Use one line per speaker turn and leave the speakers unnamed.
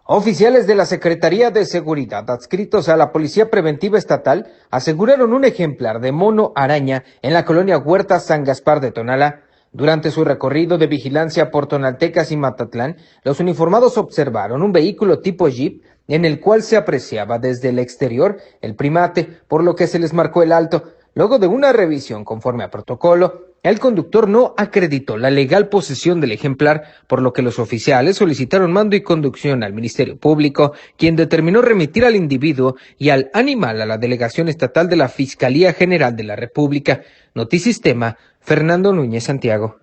Oficiales de la Secretaría de Seguridad adscritos a la Policía Preventiva Estatal aseguraron un ejemplar de mono araña en la colonia Huerta San Gaspar de Tonalá. Durante su recorrido de vigilancia por Tonaltecas y Matatlán, los uniformados observaron un vehículo tipo Jeep en el cual se apreciaba desde el exterior el primate, por lo que se les marcó el alto. Luego de una revisión conforme a protocolo, el conductor no acreditó la legal posesión del ejemplar, por lo que los oficiales solicitaron mando y conducción al Ministerio Público, quien determinó remitir al individuo y al animal a la Delegación Estatal de la Fiscalía General de la República. Notisistema, Fernando Núñez Santiago.